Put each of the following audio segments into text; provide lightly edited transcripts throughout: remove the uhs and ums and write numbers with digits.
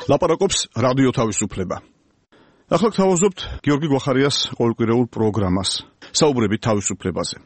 ლაპარაკობს რადიო თავისუფლება. ახლა გთავაზობთ გიორგი გვახარიას ყოველკვირეულ პროგრამას. საუბრებით თავისუფლებაზე.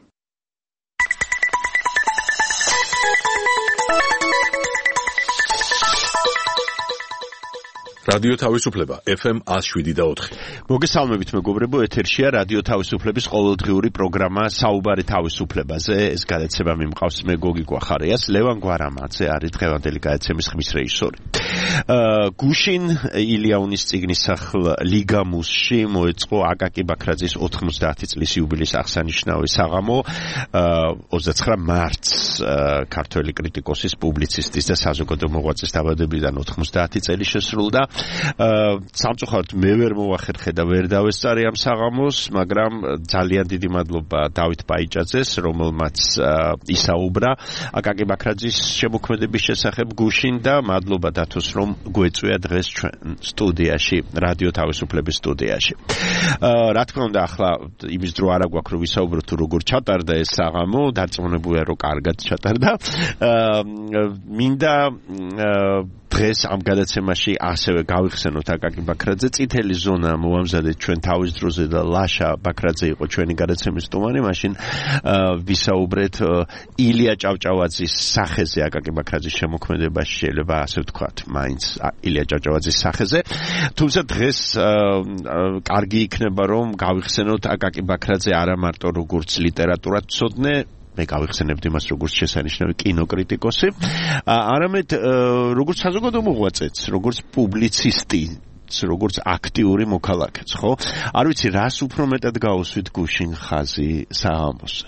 რადიო თავისუფლება FM 107.4. მოგესალმებით მეგობრებო, ეთერშია რადიო თავისუფლების ყოველდღიური პროგრამა საუბარი თავისუფლებაზე. ეს გადაცემა მიმყავს მე გოგი გვახარიას, ლევან გვარამაძე არის დღევანდელი გადაცემის ხმის რეჟისორი. გუშინ ილიაუნის წიგნისახლ ლიგამუსში მოეწყო აკაკი ბაქრაძის 90 წლის იუბილეის აღსანიშნავი საღამო. 29 მარტს ქართველი კრიტიკოსის, პუბლიცისტის და საზოგადო მოღვაწის დაბადებიდან 90 წელი შესრულდა. სამწუხაროდ მე ვერ მოვახერხე და ვერ დავესწარი ამ საღამოს, მაგრამ ძალიან დიდი მადლობა დავით პაიჭაძეს, რომელმაც ისაუბრა აკაკი ბაქრაძის შემოქმედების შესახებ გუშინ და მადლობა დათოს, რომ გვეწვია დღეს ჩვენ სტუდიაში, რადიო თავისუფლების სტუდიაში. რა თქმა უნდა, ახლა იმის დრო არა გვაქვს, რომ ვისაუბროთ თუ როგორ ჩატარდა ეს საღამო, დარწმუნებულია, რომ კარგად ჩატარდა. მინდა დღეს ამ გადაცემაში ასევე გავიხსენოთ აკაკი ბაქრაძე. წითელი ზონა მოამზადეთ ჩვენ თავის დროზე და ლაშა ბაქრაძე იყო ჩვენი გადაცემის სტუმარი. მაშინ ვისაუბრეთ ილია ჭავჭავაძის სახეზე, აკაკი ბაქრაძის შემოქმედებაში, შეიძლება ასე ვთქვათ, მაინც ილია ჭავჭავაძის სახეზე. თუმცა დღეს კარგი იქნება, რომ გავიხსენოთ აკაკი ბაქრაძე არა მარტო როგორც ლიტერატურათმცოდნე, მე გავიხსენებთ იმას, როგორც შესანიშნავი კინოკრიტიკოსი, არამედ როგორც საზოგადო მოღვაწეც, როგორც პუბლიცისტი, როგორც აქტიური მოქალაქეც, ხო? არ ვიცი, რას უფრო მეტად გაუსვით გუშინ ხაზი საღამოზე.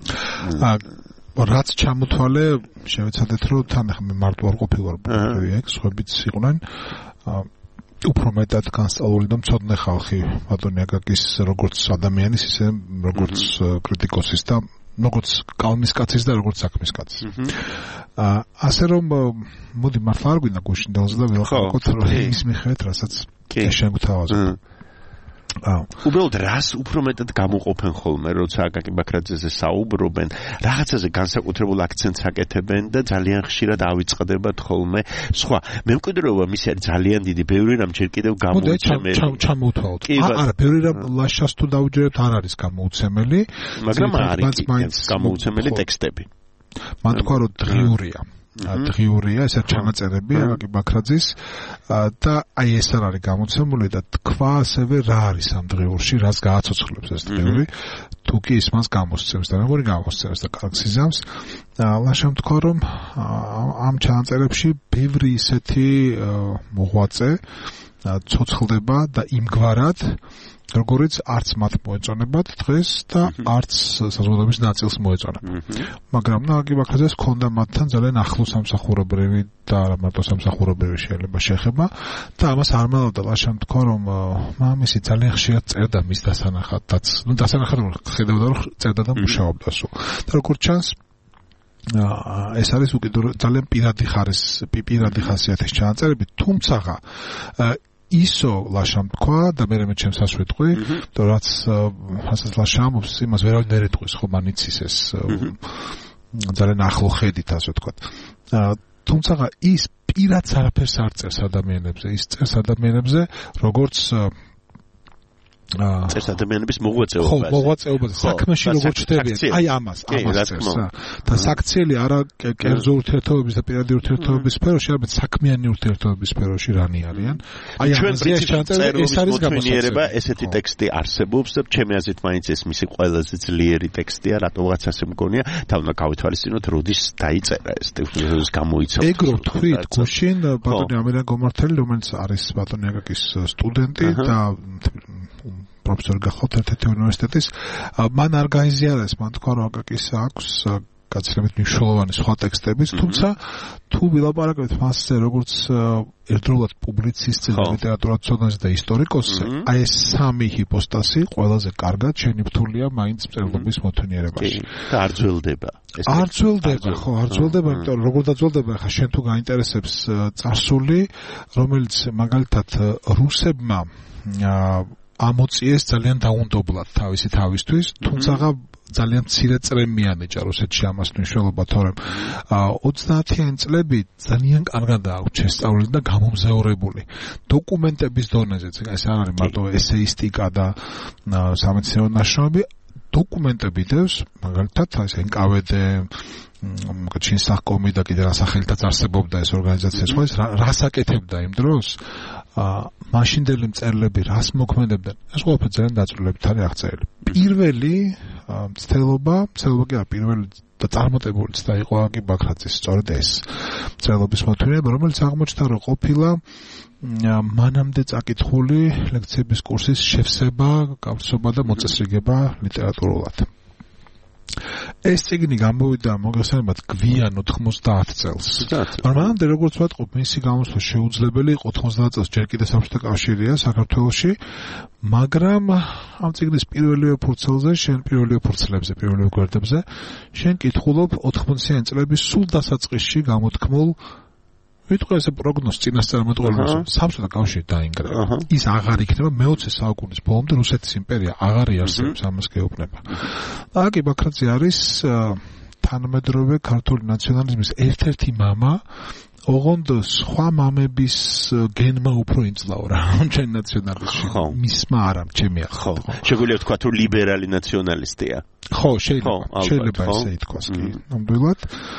რაც ჩამოთვალე, შევეცადეთ, რომ თან ახლა მარტო არ ყოფილვარ ეგ, სხვაებიც იყვნენ. უფრო მეტად განსწავლული და მცოდნე ხალხი ბატონი აკაკის როგორც ადამიანის, ისე როგორც კრიტიკოსის და როგორც კალმის კაცის და როგორც საქმის კაცის. ასე რომ მოდი მართლა არ გვინდა გუშინ დელზე და ვილაპარაკოთ ის მიხედვით, რასაც შეგვთავაზოთ. უბრალოდ რას უფრო მეტად გამოყოფენ ხოლმე, როცა აკაკი ბაქრაძეზე საუბრობენ, რაღაცაზე განსაკუთრებულ აქცენტს აკეთებენ და ძალიან ხშირად ავიწყდებათ ხოლმე სხვა. მემკვიდრეობა მისი არის ძალიან დიდი, ბევრი რამ ჯერ კიდევ გამოუცემელი. ჩამოვთვალოთ. არა, ბევრი რამ ლაშას თუ დავუჯერებთ არ არის გამოუცემელი, მაგრამ არის გამოუცემელი ტექსტები. მან თქვა, რომ დღიურია, ესა ჩანაწერები აკაკი ბაქრაძის და აი ეს არ არის გამოცემული და თქვა ასევე რა არის ამ დღიურში, რას გააცოცხლებს ეს დღიური, თუ კი ის მას გამოსცემს და როგორი გამოსცემს და კარგ სიზამს. ლაშამ თქვა, რომ ამ ჩანაწერებში ბევრი ისეთი მოღვაწე ცოცხლდება და იმგვარად, როგორც არც მათ მოეწონებათ დღეს და არც საზოგადოების ნაწილს მოეწონება. მაგრამ აკაკი ბაქრაძეს ჰქონდა მათთან ძალიან ახლო სამსახურებრივი და არა მარტო სამსახურებრივი შეიძლება შეხება და ამას არ მალავდა. ლაშამ თქვა, რომ მამისი ძალიან ხშირად წერდა მის დასანახადაც. დასანახად ხედავდა, რომ წერდა და მუშაობდა სულ. და როგორც ჩანს, ეს არის უკიდურეს ძალიან პირადი ხასიათის ჩანაწერები, თუმცა ისო ლაშამ თქვა და მე ჩემს ასვეთყვი, და რაც ლაშამ იმას ვერავინ ვერ ეტყვის, ხო მან იცის ეს ძალიან ახლო ხედით, ასე ვთქვათ. თუმცა ის პირადს არაფერს არ წერს ადამიანებზე, ის წერს ადამიანებზე, როგორც წერს ადამიანების მოღვაწეობაზე. ხო, მოღვაწეობაზე, საქმეში როგორ ჩდებიან, აი ამას წერს. და საქციელი არა კერძო ურთიერთობების და პირადი ურთიერთობების სფეროში, არამედ საქმიანი ურთიერთობების სფეროში რანი არიან. აი ამაზე ჩანაწერები, ეს არის გამოსაცემი. ესეთი ტექსტი არსებობს და ჩემი აზრით მაინც ეს მისი ყველაზე ძლიერი ტექსტია, რატომღაც ასე მგონია, თავნა გავითვალისწინოთ, როდის დაიწერა ეს ტექსტი, როდის გამოიცა. ეგ რო თქვით, გუშინ ბატონი ამირან გომართელი, რომელიც არის ბატონი აკაკის სტუდენტი და პროფესორი გახლავთ ერთ-ერთი უნივერსიტეტის, მან არ გაიზიარეს, მან თქვა, რომ აკაკის აქვს გაცილებით მნიშვნელოვანი სხვა ტექსტებიც, თუმცა თუ ვილაპარაკებთ მასზე როგორც ერთდროულად პუბლიცისტზე, ლიტერატურათმცოდნეზე და ისტორიკოსზე, აი ეს სამი ჰიპოსტასი ყველაზე კარგად შენიფთულია მაინც მწერლობის მოთმინიერებაში. და არ ძველდება. არ ძველდება, იმიტომ რომ როგორ დაძველდება, ხა შენ თუ გაინტერესებს წარსული, რომელიც მაგალითად რუსებმა ამოწიეს ძალიან დაუნდობლად თავისი თავისთვის, თუმცა ძალიან მცირე წრემია ნიჭა რუსეთში ამას მნიშვნელობა, თორემ 30-იანი წლები ძალიან კარგად აქვს შესწავლილი და გამომზაურებული დოკუმენტების დონეზეც, ეს არ არის მარტო ესეისტიკა და სამეცნიერო ნაშრომები, დოკუმენტები დევს, მაგალითად ეს NKVD ჩინსახკომი და კიდე რასახელითაც არსებობდა ეს ორგანიზაცია, სხვა ეს რას აკეთებდა იმ დროს, მაშინდელი მწერლები რას მოქმედებდნენ, ეს ყველაფერი ძალიან დაწვრილებით არის აღწერილი. პირველი მცდელობა კი არა, პირველი და წარმატებული ცდა იყო აკაკი ბაქრაძის, სწორედ ეს მწერლობის მოთმინება, რომელიც აღმოჩნდა, რომ ყოფილა მანამდე წაკითხული ლექციების კურსის შევსება, გავრცობა და მოწესრიგება ლიტერატურულად. ეს წიგნი გამოვიდა მოგესალმებით გვიან 90 წელს. მანამდე როგორც ვატყობ, მისი გამოსვლა შეუძლებელი იყო 90 წელს, ჯერ კიდევ საბჭოთა კავშირია საქართველოში, მაგრამ ამ წიგნის პირველივე ფურცლებზე, პირველივე გვერდებზე შენ კითხულობ 80-იანი წლების სულ დასაწყისში გამოთქმულ ვიტყვი ესე პროგნოზ წინასწარმეტყველებს საბჭოთა კავშირი დაინგრა. ის აღარ იქნება მე-20 საუკუნის ბოლომდე რუსეთის იმპერია აღარ იარსებებს, ამას გეუბნება. აკაკი ბაქრაძე არის თანამედროვე ქართული ნაციონალიზმის ერთ-ერთი მამა, ოღონდ სხვა მამების გენმა უფრო იმძლავრა რა ჩემ ნაციონალიზმში. მისმა არა, ჩემი არა. ხო, შეგვიძლია ვთქვა თუ ლიბერალი ნაციონალისტია. ხო, შეიძლება ესე ითქვას კი. ნამდვილად.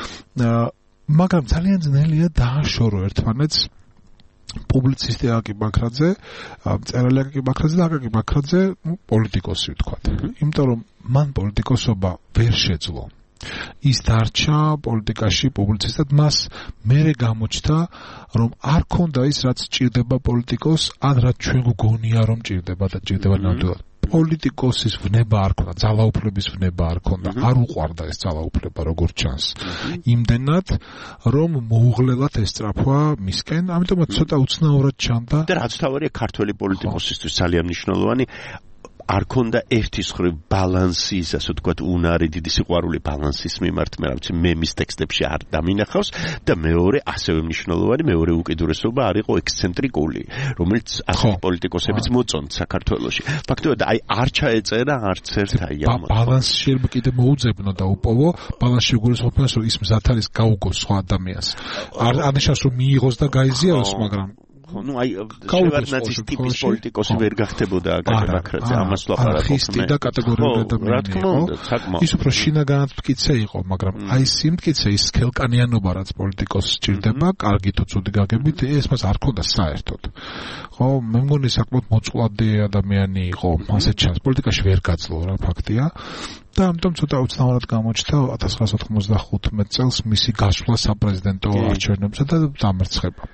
მაგრამ ძალიან ძნელია დააშორო ერთმანეთს პუბლიცისტი აკაკი ბაქრაძე, მწერალი აკაკი ბაქრაძე და აკაკი ბაქრაძე, პოლიტიკოსი ვთქვათ. იმიტომ რომ მან პოლიტიკოსობა ვერ შეძლო. ის დარჩა პოლიტიკაში პუბლიცისტად, მას მერე გამოჩნდა, რომ არ ქონდა ის რაც ჭირდება პოლიტიკოს, ან რაც ჩვენ გვგონია რომ ჭირდება და ჭირდება ნამდვილად. პოლიტიკოსის ვნება არ ქონდა, ძალაუფლების ვნება არ ქონდა, არ უყვარდა ეს ძალაუფლება როგორც ჩანს. იმდენად რომ მოუღლელად ესწრაფვა მისკენ, ამიტომაც ცოტა უცნაურად ჩანდა. და რაც თავარია ქართველი პოლიტიკოსისთვის ძალიან მნიშვნელოვანი, არ ქონდა ერთის მხრივ ბალანსის, ასე ვთქვათ, უნარი, დიდი სიყვარული ბალანსის მიმართ, მე ვიცი, მე მის ტექსტებში არ დამინახავს და მეორე ასევე მნიშვნელოვანი, მეორე უკიდურესობა არ იყო ექსცენტრიკული, რომელიც ასეთი პოლიტიკოსებიც მოწონთ საქართველოში. ფაქტობრივად აი არ ჩაეწერა არც ერთ აი ამ ბალანსი შეიძლება კიდე მოუძებნო და უპოვო, ბალანსში გულისხმობს, რომ ის მზად არის გაუგოს სხვა ადამიანს. არ ნიშნავს რომ მიიღოს და გაიზიაროს, მაგრამ ну აი შევარდნაძის ტიპის პოლიტიკოსი ვერ გახდებოდა აკაკი ბაქრაძე, ამას ვლაპარაკობ მე. ანარქისტი და კატეგორიული ადამიანი იყო. ის უფრო შინაგანად მტკიცე იყო, მაგრამ აი სიმტკიცე, ის სქელკანიანობა რაც პოლიტიკოსს ჭირდება, კარგი თუ ცუდი გაგებით, ეს მას არ ქონდა საერთოდ. ხო, მე მგონი საკმაოდ მოწყვლადი ადამიანი იყო, ასე ჩანს, პოლიტიკაში ვერ გაძლო რა ფაქტია. და ამიტომ ცოტა უცნაურად გამოჩნდა 1995 წელს მისი გასვლა საპრეზიდენტო არჩევნებზე და დამარცხება.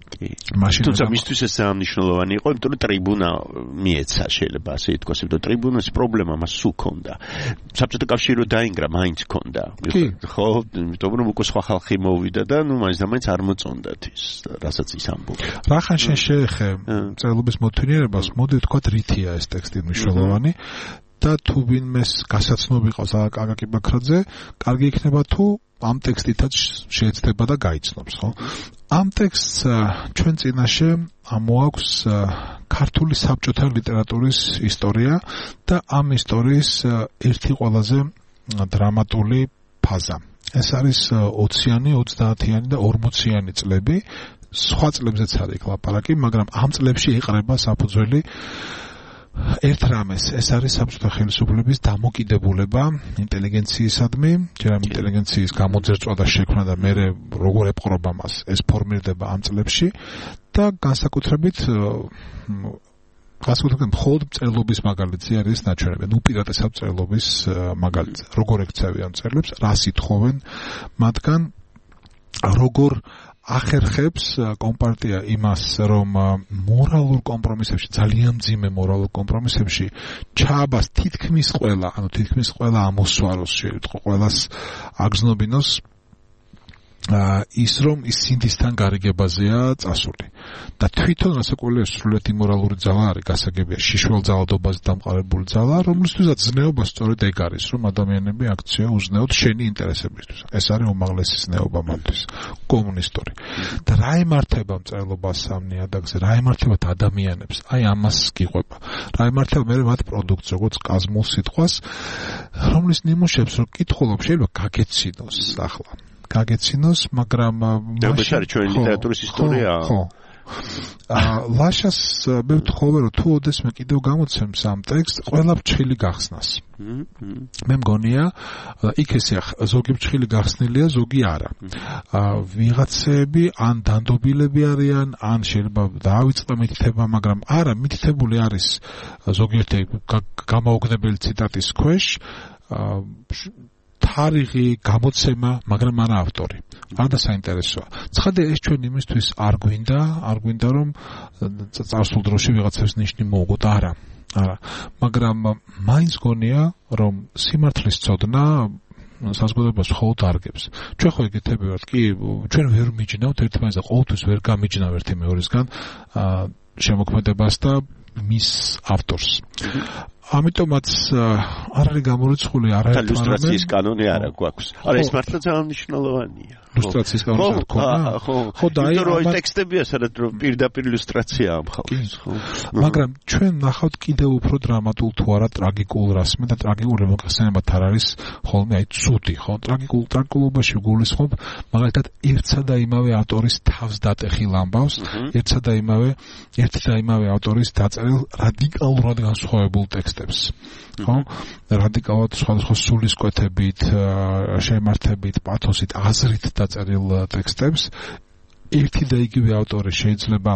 თუმცა მისთვის ეს მნიშვნელოვანი იყო, იმიტომ რომ ტრიბუნა მიეცა, შეიძლება ასე ითქვას, იმიტომ ტრიბუნას პრობლემა მას სულ ჰქონდა. საბჭოთა კავშირი რო დაინგრა, მაინც ჰქონდა. ხო, იმიტომ რომ უკვე სხვა ხალხი მოვიდა და ნუ მაინც და მაინც არ მოწონდათ ის, რასაც ის ამბობდა. რახან შენ შეეხე მწერლობის მოთმინიერებას, მოდი ვთქვათ რითია ეს ტექსტი მნიშვნელოვანი და თუ ვინმეს გასაცნობი ყავს აკაკი ბაქრაძე, კარგი იქნება თუ ამ ტექსტითაც შეეცდება და გაიცნობს, ხო? ამ ტექსტს ჩვენ წინაშე მოაქვს ქართული საბჭოთა ლიტერატურის ისტორია და ამ ისტორიის ერთი ყველაზე დრამატული ფაზა. ეს არის 20-იანი, 30-იანი და 40-იანი წლები. სხვა წლებზეც არის იქ ლაპარაკი, მაგრამ ამ წლებში ეყრება საფუძველი ერთ რამეს, ეს არის საბჭოთა ხელისუფლების დამოკიდებულება ინტელიგენციისადმი, ჯერამ ინტელიგენციის გამოძერწვა და შექმნა და მე როგორ ეპყრობა მას, ეს ფორმირდება ამ წლებში და განსაკუთრებით მხოლოდ მწერლობის მაგალითი არის ნაჩვენები, უპირატესად მწერლობის მაგალითი, როგორ ექცევიან მწერლებს, რას ითხოვენ მათგან, როგორ ახერხებს კომპარტია იმას, რომ მორალურ კომპრომისებში, ძალიან მძიმე მორალურ კომპრომისებში ჩააბას თითქმის ყველა ამოსვაროს, ყველას აგზნობინოს ის რომ ის სინდისთან გარიგებაზეა წასული და თვითონ რასაკვირველია სრულიად იმორალური ძალა არის გასაგებია შიშველ ძალადობაზე დამყარებული ძალა რომლისთვისაც ზნეობა სწორედ ეგ არის რომ ადამიანები აქცია უზნეოდ შენი ინტერესებისთვის ეს არის უმაღლესი ზნეობა მათთვის კომუნისტური და რა ემართება მწერლობა სამნი ადაგზე რა ემართება ადამიანებს აი ამას გიყვება რა ემართება მე მათ პროდუქტს როგორც კაზმულ სიტყვას რომლის ნიმუშებს რომ კითხულობ შეიძლება გაგეცინოს ახლა გაგეცინოს, მაგრამ მაშინ არის ჩვენი ლიტერატურის ისტორია. ხო. ლაშას მე ვთხოვე რომ თუ ოდესმე კიდევ გამოცემს ამ ტექსტს, ყველა ფრჩხილი გახსნას. მე მგონია, იქ ესე ზოგი ფრჩხილი გახსნილია, ზოგი არა. ვიღაცები ან დანდობილები არიან, ან შეიძლება დაავიწყდა მითითება, მაგრამ არა, მითითებული არის ზოგიერთი გამოუგნებელი ციტატის ქვეშ თარიღი, გამოცემა, მაგრამ არა ავტორი. არა საინტერესოა. ცხადია ეს ჩვენ იმისთვის არ გვინდა რომ წარსულ დროში ვიღაცებს ნიშნი მოუგოთ, არა. მაგრამ მაინც გონია რომ სიმართლის ცოდნა საზოგადოებას მხოლოდ არგებს. ჩვენ ხო ეკეთები ვართ, კი, ჩვენ ვერ მიჯნავთ ერთმანეთს და ყოველთვის ვერ გამიჯნავ ერთი მეორისგან შემოქმედებას და მის ავტორს. ამიტომაც არ არის გამორიცხული არაერთი ილუსტრაციის კანონი არა გვაქვს. არა ეს მართლა ძალიან მნიშვნელოვანია. ილუსტრაციის კანონი არ ქონა? ხო და აი ტექსტებია სადაც რომ პირდაპირ ილუსტრაციაა მხოლოდ. მაგრამ ჩვენ ნახავთ კიდევ უფრო დრამატულ თუ არა ტრაგიკულ რასმე და ტრაგიკული მოხსენებათ არ არის ხოლმე აი ცუდი, ხო? ტრაგიკულობაში გულისხმობ მაგალითად ერთსა და იმავე ავტორის თავს დატეხილ ამბავს, ერთსა და იმავე ავტორის დაწერილ რადიკალურად განსხვავებულ ტექსტებს. ხო? რადიკალურად სხვადასხვა სულისკვეთებით, შემართებით, პათოსით, აზრით დაწერილ ტექსტებს ერთი და იგივე ავტორი შეიძლება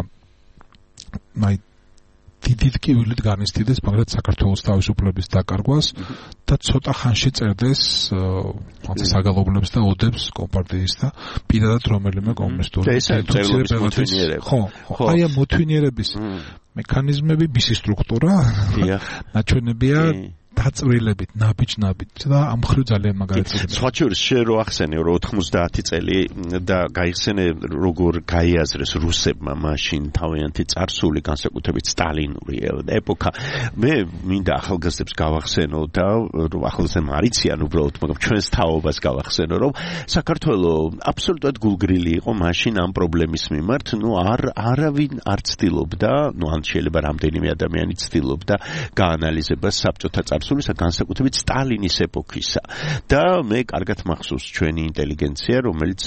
აი დიდი ტკივილით განიცდიდეს მაგრამ საქართველოს თავისუფლების დაკარგვას და ცოტა ხანში წერდეს საგალობლებს და ოდებს კომპარტიის და პირადად რომელიმე კომუნისტური ხო აი ამ მოთვინიერების მექანიზმები მისი სტრუქტურა ნაჩვენებია დაწვრილებით, ნაბიჯ-ნაბიჯ და ამ მხრივ ძალიან მაგალითია. სხვაჩვენს შენ რო ახსენე რომ 90 წელი და გაიხსენე როგორ გაიაზრეს რუსებმა მაშინ თავიანთი წარსული განსაკუთრებით სტალინური ეპოქა. მე მინდა ახალგაზრდებს გავახსენო და რომ ახალგაზრდები არიციან უბრალოდ, მაგრამ ჩვენს თაობას გავახსენო რომ საქართველოს აბსოლუტურად გულგრილი იყო მაშინ ამ პრობლემის მიმართ, არავინ არ ცდილობდა, ან შეიძლება რამდენიმე ადამიანი ცდილობდა გაანალიზება საბჭოთა წარსულისა განსაკუთრებით სტალინის ეპოქისა და მე კარგად მახსოვს ჩვენი ინტელიგენცია რომელიც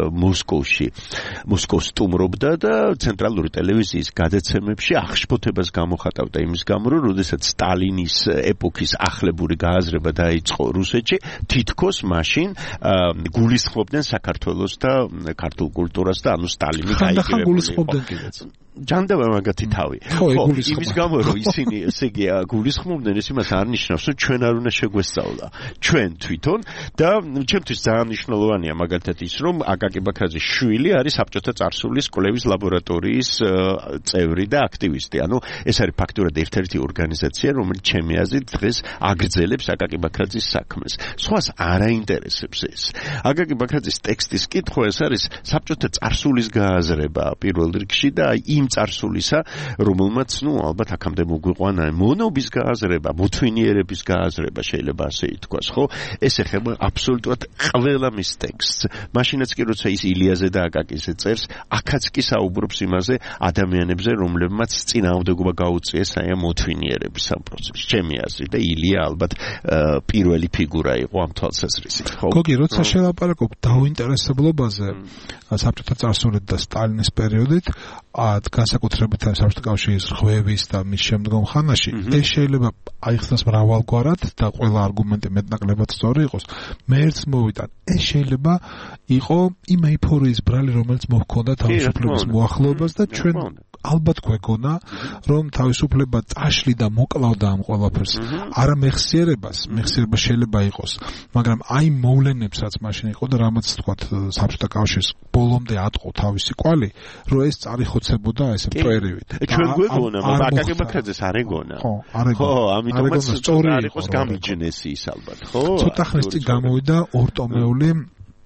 მოსკოვს სტუმრობდა და ცენტრალური ტელევიზიის გადაცემებში აღშფოთებას გამოხატავდა იმის გამო რომ როდესაც სტალინის ეპოქის ახლებური გააზრება დაიწყო რუსეთში თითქოს მაშინ გულისხმობდნენ საქართველოს და ქართულ კულტურას და ანუ სტალინი გაიგებებული იყო ჯანდაბა მაგათი თავი. ხო, იმის გამო რომ ისინი ესე იგი გულისხმობდნენ ეს იმას არ ნიშნავს რომ ჩვენ არ უნდა შეგვესწავლა. ჩვენ თვითონ და ჩემთვის ძალიან მნიშვნელოვანია მაგალითად ის რომ აკაკი ბაქრაძის შვილი არის საბჭოთა წარსულის კვლევის ლაბორატორიის წევრი და აქტივისტი. ანუ ეს არის ფაქტურად ერთ-ერთი ორგანიზაცია რომელიც ჩემი აზრით დღეს აგრძელებს აკაკი ბაქრაძის საქმეს. სხვას არ აინტერესებს ეს. აკაკი ბაქრაძის ტექსტის კითხვა ეს არის საბჭოთა წარსულის გააზრება პირველ რიგში და იმ წარსულისა, რომელმაც ალბათ აქამდე მოგვიყვანა მონობის გააზრება, მოთვინიერების გააზრება შეიძლება ასე ითქვას, ხო? ეს ეხება აბსოლუტურად ყველა მის ტექსტს. მაშინაც კი როცა ის ილიაზე და აკაკიზე წერს, აქაც კი საუბრობს იმაზე ადამიანებზე, რომლებმაც წინააღმდეგობა გაუწიეს აი ამ მოთვინიერების ამ პროცესში. ჩემი აზრით და ილია ალბათ პირველი ფიგურა იყო ამ თვალსაზრისით, ხო? გოგი, როცა შელაპარაკობ დაუინტერესებლობაზე საბჭოთა წარსულით და სტალინის პერიოდით განსაკუთრებით საბჭოთა კავშირის ხვევის და მის შემდგომ ხანაში ეს შეიძლება აიხსნას მრავალგვარად და ყველა არგუმენტი მეტნაკლებად სწორი იყოს. მე ერთს მოვიტან, ეს შეიძლება იყო იმ ეიფორიის ბრალი, რომელიც მოჰქონდა თავისუფლების მოახლოებას და ჩვენ ალბათ გვეგონა, რომ თავისუფლება წაშლიდა, მოკლავდა ამ ყველაფერს. არა მეხსიერებას შეიძლება იყოს, მაგრამ აი მოვლენებს, რაც მაშინ იყო და რამაც თქვათ საბჭოთა კავშირს ბოლომდე ატყო თავისი კვალი, რომ ეს წარიხოცებოდა ესე მტვერივით. ჩვენ გვეგონა, მაგრამ აკაკი ბაქრაძეს არ ეგონა. ხო, ამიტომაც სწორი არ იყოს გამიჯნესი ის ალბათ, ხო? ცოტა ხნის წინ გამოვიდა ორტომეული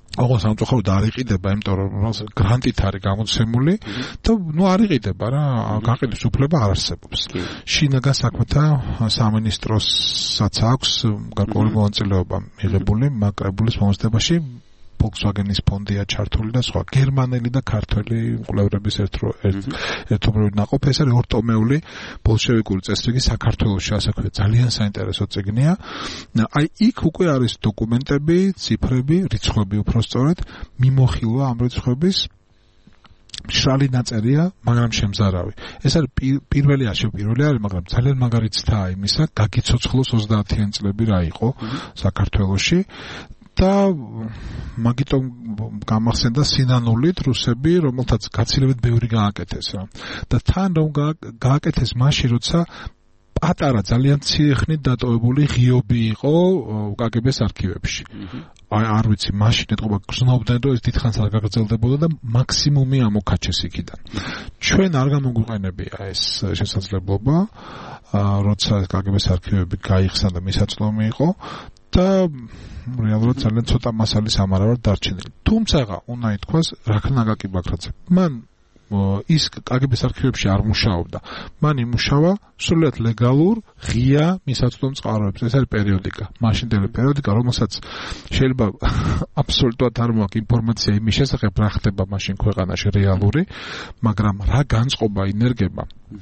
ოღონდ სამწუხაროდ არ იყიდება, იმიტომ რომ გრანტით არის გამოცემული და არ იყიდება რა, გაყიდვის უფლება არ არსებობს. შინაგან საქმეთა სამინისტროსაც აქვს გარკვეული მონაწილეობა მიღებული მაკრებულის მომზადებაში. Volkswagen-ის ფონდია ჩართული და სხვა გერმანელი და ქართველი მკვლევრების ერთობლივი ნაყოფი. ეს არის ორტომეული ბოლშევიკური წესრიგი საქართველოში, ასე ვქვათ, ძალიან საინტერესო წიგნია. აი იქ უკვე არის დოკუმენტები, ციფრები, რიცხვები უпростоრად, მიმოხილვა ამ რიცხვების მშრალი ნაწერია, მაგრამ შემზარავი. ეს არის პირველი არის, მაგრამ ძალიან მაგარი ცდაა იმისა, გაგიცოცხლოს 30-იან წლები რა იყო საქართველოში. და მაგიტომ გამახსენდა სინანულით რუსები, რომელთაც გაცილებით ბევრი გააკეთეს რა. და თან რომ გააკეთეს მაშინ, როცა პატარა ძალიან მცირე ხნით დატოვებული ღიობი იყო KGB-ს არქივებში. არ ვიცი, მაშინ ეთყობა გრძნობდნენ, რომ ეს დიდხანს არ გაგრძელდებოდა და მაქსიმუმი ამოქაჩეს იქიდან. ჩვენ არ გამოგვიყენებია ეს შესაძლებლობა, როცა KGB-ს არქივები გაიხსნა და მისაწვდომი იყო. და რეალურად ძალიან ცოტა მასალის ამარა ვარ დარჩენილი. თუმცა უნდა ითქვას, რაქნა კი ბაქრაძე. მან ის KGB-ს არქივებში არ მუშაობდა. მან იმუშავა სრულიად ლეგალურ, ღია მისაწვდომ წყაროებს. ეს არის პერიოდიკა, მაშინდელი პერიოდიკა, რომელსაც შეიძლება აბსოლუტურად არ მოაქვს ინფორმაცია იმის შესახებ, რა ხდება მაშინ ქვეყანაში რეალური, მაგრამ რა განწყობა ინერგება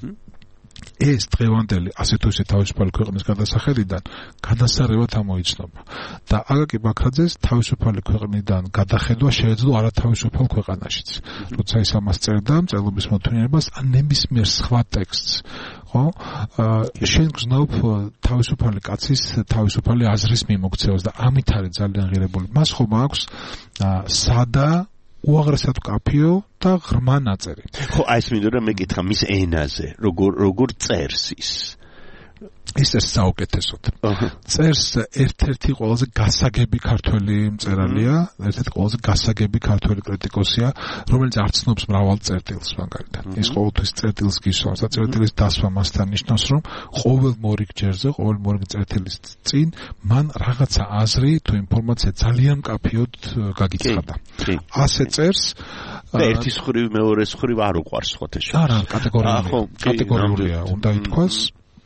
ეს დღევანდელი ასე თუ ისე თავისუფალი ქვეყნის გადასახედიდან გადასარევად ამოიცნობა და აკაკი ბაქრაძეს თავისუფალი ქვეყნიდან გადახედვა შეეძლო არათავისუფალ ქვეყანაშიც. როცა ის ამას წერდა მწერლობის მოთმინებას ან ნებისმიერ სხვა ტექსტს, ხო? შენ გზნობ თავისუფალი კაცის თავისუფალი აზრის მიმოქცევას და ამით არის ძალიან ღირებული. მას ხომ აქვს სადა უაღრესად კაფიო და ღრმა ნაწერი. ხო, აი ეს მინდოდა მეკითხა მის ენაზე, როგორ წერს ის. ის საუკეთესოდ. წერს ერთ-ერთი ყველაზე გასაგები ქართველი მწერალია, ერთ-ერთი ყველაზე გასაგები ქართველი კრიტიკოსია, რომელიც არ ცნობს მრავალ წერტილს მაგალითად. ის ყოველთვის წერტილს გისვამს და წერტილის დასვა მასთან ნიშნავს, რომ ყოველ მორიგ წერტილის წინ მან რაღაცა აზრი თუ ინფორმაცია ძალიან კაფიოდ გაგიცხადა. ასე წერს და ერთის ხრივ მეორეს ხრივ არ უყვარს ხოთე. არა, კატეგორიულია, უნდა ითქვას.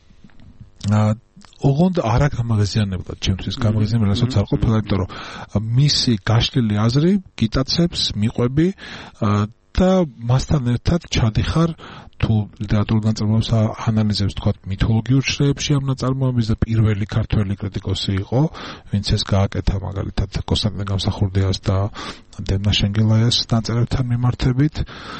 ოღონდ არა გამაღიზიანებდა ჩემთვის გამაღიზიანებდა რასაც არ ყოფილა, იმიტომ რომ მისი გაშლილი აზრი გიტაცებს, მიყვები და მასთან ერთად ჩადიხარ თუ ლიტერატურულ ნაწარმოებს ანალიზებს თქვა მითოლოგიურ შრეებში ამ ნაწარმოების და პირველი ქართველი კრიტიკოსი იყო, ვინც ეს გააკეთა მაგალითად კონსტანტინე გამსახურდიას და დემნა შენგელაიას ნაწერებთან მიმართებით.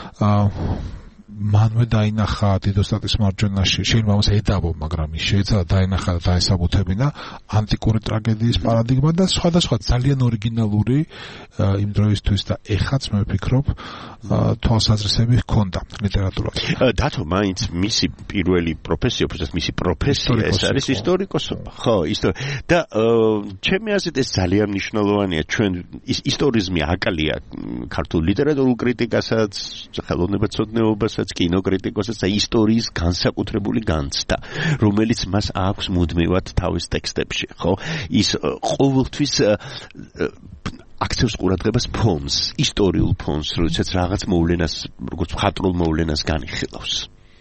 მანვე დაინახა დიდოსტატის მარჯვენაში, შეიძლება მას ედავო, მაგრამ ის შეიძლება დაინახა და დაესაბუთებინა ანტიკური ტრაგედიის პარადიგმა და სხვადასხვა ძალიან ორიგინალური იმ დროისთვის და ეხაც მე ვფიქრობ თვალსაზრისები ჰქონდა ლიტერატურაზე. დათო, მაინც მისი პირველი პროფესია, უბრალოდ მისი პროფესია ეს არის ისტორიკოსობა. ხო, და ჩემი აზრით ეს ძალიან მნიშვნელოვანია. ჩვენ ისტორიზმი აკალია ქართულ ლიტერატურულ კრიტიკასაც, ხელოვნებაცოდნეობასაც, კინოკრიტიკოსაც და ისტორიის განსაკუთრებული განცდა, რომელიც მას აქვს მუდმივად თავის ტექსტებში, ხო? ის ყოველთვის აქცევს ყურადღებას ფონს, ისტორიულ ფონს, როდესაც რაღაც მოვლენას, როგორც მხატვრულ მოვლენას განიხილავს.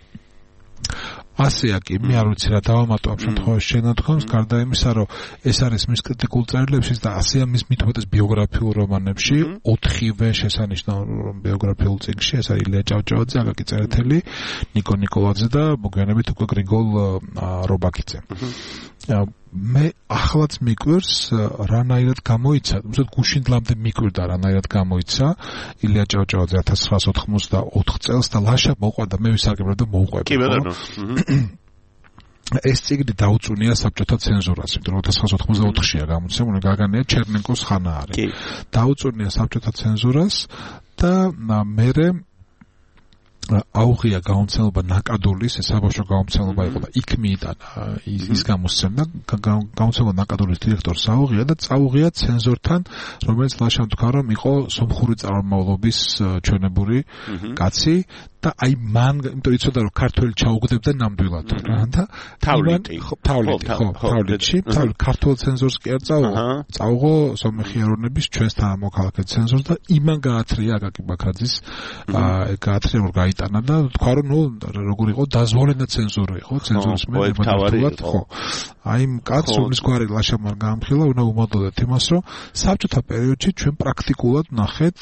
ასეა კი, მე არ ვიცი რა დავამატო ამ შემთხვევაში შენათქვამს, გარდა იმისა, რომ ეს არის მის კრიტიკულ წერილებში და ასეა მის მithumetes ბიოგრაფიულ რომანებში, 4-ვე შესანიშნავ ბიოგრაფიულ წიგნში, ეს არის ილია ჭავჭავაძე, აკაკი წერეთელი, ნიკო ნიკოლაძე და მოგვიანებით უკვე გრიგოლ რობაქიძე. მე ახლაც მიკვირს რანაირად გამოიცა, უბრალოდ გუშინდლამდე მიკვირდა რანაირად გამოიცა ილია ჭავჭავაძე 1994 წელს და ლაშა მოყვარდა, მე ვისარგებლებ და მოვყვები. კი ბატონო. ეს წიგნი დაუწუნია საბჭოთა ცენზურას, იმიტომ რომ 1994-ია გამოცემული, გაგანია ჩერნენკოს ხანა არის. დაუწუნია საბჭოთა ცენზურას და მერე აუღია გაუმცემლობა ნაკადულის, საბავშვო გაუმცემლობა იყო და იქ მიიტანა ის გამოსცემდა გაუმცემლობა ნაკადულის დირექტორს აუღია და წაუღია ცენზორთან, რომელიც ლაშა თქვა რომ იყო სომხური წარმომავლობის ჩვენებური კაცი და აი მან იმიტომ იცოდა რომ ქართველი ჩაუგდებდა ნამდვილად და თავლითში ქართულ ცენზორს კი არ წაუღო სომეხი ეროვნების ჩვენს თანამოქალაქე ცენზორს და იმან გაათრია აკაკი ბაქრაძის გაათრია რომ გაიტანა და თქვა რომ ნუ როგორ იყო დაზვოლენა ცენზურა იყო ცენზურის მეთაურად ხო აი კაც რომლის გვარი ლაშამარ გაამხილა უნდა უმადლოდეთ იმას რომ საბჭოთა პერიოდში ჩვენ პრაქტიკულად ნახეთ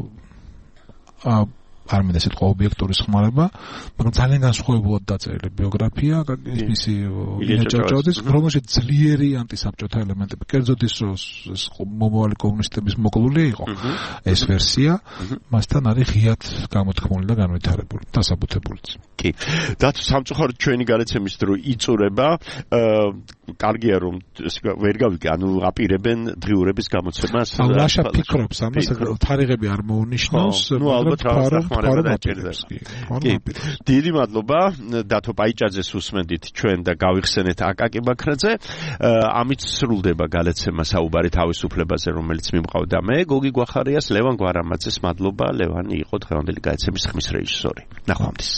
არ მინდა სიტყვა ობიექტური ხმარება, მაგრამ ძალიან განსხვავებულად დაწერილი ბიოგრაფია, მისი ინა ჭავჭავაძის, რომელშიც ძლიერი ანტისაბჭოთა ელემენტები, კერძოდ ის რომ მომავალი კომუნისტების მოკლული იყო, ეს ვერსია, მასთან არის ღიად გამოთქმული და განვითარებული, დასაბუთებულიც. კი. დათო სამწუხაროდ ჩვენი გადაცემის დრო იწურება, კარგია რომ ვერ გავიგე, ანუ აპირებენ დღიურების გამოცემას. ლაშა ფიქრობს ამას, თარიღები არ მოუნიშნავს, დიდი მადლობა დათო პაიჭაძეს უსმენდით ჩვენ და გავიხსენეთ აკაკი ბაქრაძე. ამით სრულდება გადაცემა საუბარი თავისუფლებაზე, რომელიც მიმყავდა მე, გოგი გვახარიას, ლევან გვარამაძეს. მადლობა, ლევანი იყო დღევანდელი გადაცემის ხმის რეჟისორი. ნახვამდის.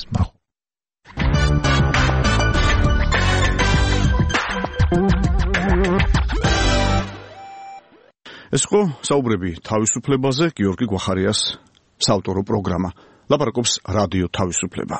ეს იყო საუბრები თავისუფლებაზე, გიორგი გვახარიას საავტორო პროგრამა. ლაპარაკობს რადიო თავისუფლება.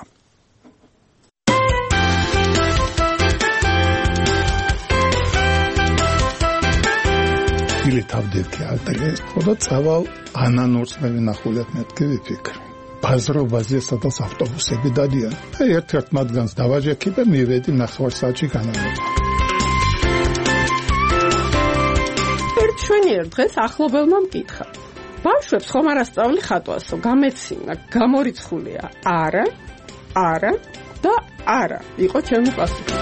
Или თავდეთქი ალტეგეს, ხოდა წავალ ანანურს მე ვინახულებ მეთქი ვიფიქრე. ბაზრობაზე სადაც ავტობუსები დადიან. ერთ-ერთ მათგანს დავაჯექი და მივედი ნახევარსაათში განამოწა. შვენიერ დღეს ახლობელმა მკითხა. ბავშვებს ხომ არ ასწავლი ხატვასო, გამეცინა, გამორიცხულია. არა და არა. იყო ჩემი პასუხი.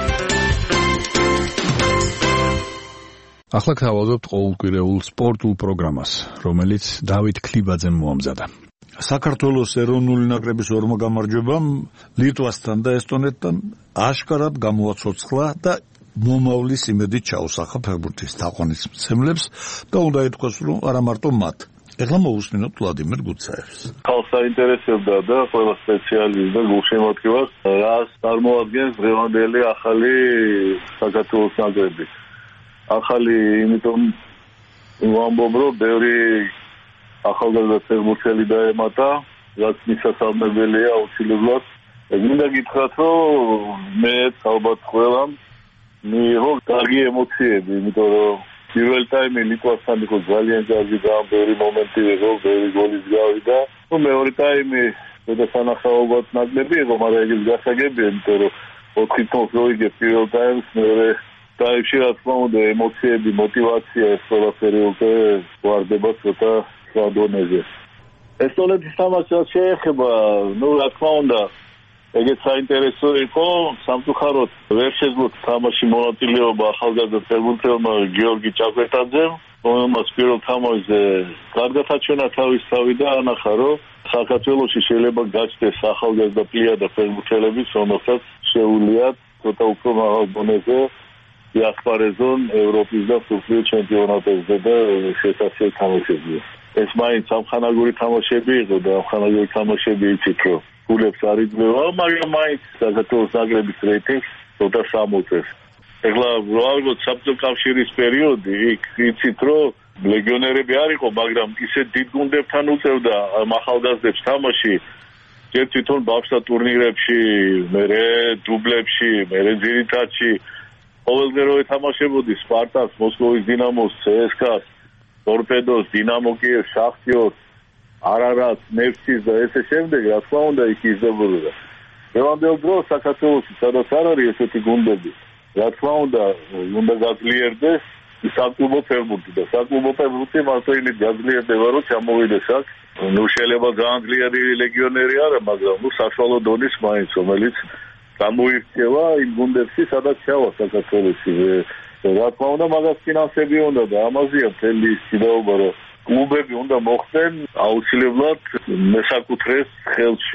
ახლა გთავაზობთ ყოველკვირეულ სპორტულ პროგრამას, რომელიც დავით ქლიბაძემ მოამზადა. საქართველოს ეროვნული ნაკრების ორმა გამარჯვებამ ლიტვასთან და ესტონეთთან აშკარად გამოაცოცხლა და მომავლის იმედით ჩაუსახა ფეხბურთის თაყვანისმცემლებს და უნდა ითქვას, რომ არა მარტო მათ. ეხლა მოვუსმინოთ ვლადიმერ გუცაევს. ხალხს აინტერესებდა და ყველა სპეციალისტს და გულშემატკივარს რას წარმოადგენს დღევანდელი ახალი საქართველოს ნაკრები. ახალი იმიტომ ვამბობ, რომ ბევრი ახალგაზრდა ფეხბურთელი დაემატა, რაც მისასალმებელია აუცილებლად. მინდა გითხრათ, რომ მე ალბათ ყველამ მიიღო კარგი ემოციები, იმიტომ რომ პირველ ტაიმი ლიტვასთან იყო ძალიან კარგი და ბევრი მომენტი იყო, ბევრი გოლის გავიდა. მეორე ტაიმი შესანიშნავად ნაკლები იყო, მაგრამ ეგეც გასაგებია, იმიტომ რომ 4-0 როიგე პირველ ტაიმს, მეორე ტაიმში რა თქმა უნდა ემოციები, мотиваცია ეს ყველაფერი უკვე ვარდება ცოტა სხვა დონეზე. ესტონეთის თამაშს შეეხება, რა თქმა უნდა ეგეც საინტერესო იყო, სამწუხაროდ ვერ შეძლო თამაში მონაწილეობა ახალგაზრდა ფეხბურთელმა გიორგი ჭაკვეტაძემ, რომელმაც პირველ თამაშზე კარგად აჩვენა თავის თავი და ანახა, რომ საქართველოში შეიძლება გაჩნდეს ახალგაზრდა პლიადა ფეხბურთელები, რომელსაც შეუძლიათ ცოტა უფრო მაღალ დონეზე იასპარეზონ ევროპის და მსოფლიო ჩემპიონატებზე და შესაძლოა თამაშებზე. ეს მაინც ამხანაგური თამაშები იყო და ამხანაგური თამაშები იცით, რომ გულებს არ იძლევა, მაგრამ მაინც საქართველოს ნაკრების რეიტინგს ცოტა სამოწევს. ეხლა რა ვიგოთ საბჭოთა კავშირის პერიოდი, იქ იცით, რომ ლეგიონერები არ იყო, მაგრამ ისე დიდ გუნდებთან უწევდა ახალგაზრდებს თამაში, ჯერ თვითონ ბავშვთა ტურნირებში, მერე დუბლებში, მერე ძირითადში ყოველდღე რო ეთამაშებოდი სპარტაკს, მოსკოვის დინამოს, CSKA-ს, ტორპედოს, დინამო კიევს, შახტიორს, არარატს, ნეფცის და ესე შემდეგ, რა თქმა უნდა, იქ იზრდებოდა. დღევანდელ დროს საქართველოში სადაც არ არის ესეთი გუნდები, რა თქმა უნდა გაძლიერდეს საკლუბო ფეხბურთი და საკლუბო ფეხბურთი მარტო იმით გაძლიერდება, რომ ჩამოვიდეს აქ. შეიძლება ძალიან ძლიერი ლეგიონერი არა, მაგრამ საშუალო დონის მაინც, რომელიც გამოირჩევა იმ გუნდებში, სადაც ჩავა საქართველოში. რა თქმა უნდა, მაგას ფინანსები უნდა და ამაზეა მთელი ცდაობა, რომ კლუბები უნდა მოხდნენ აუცილებლად მესაკუთრეს ხელში.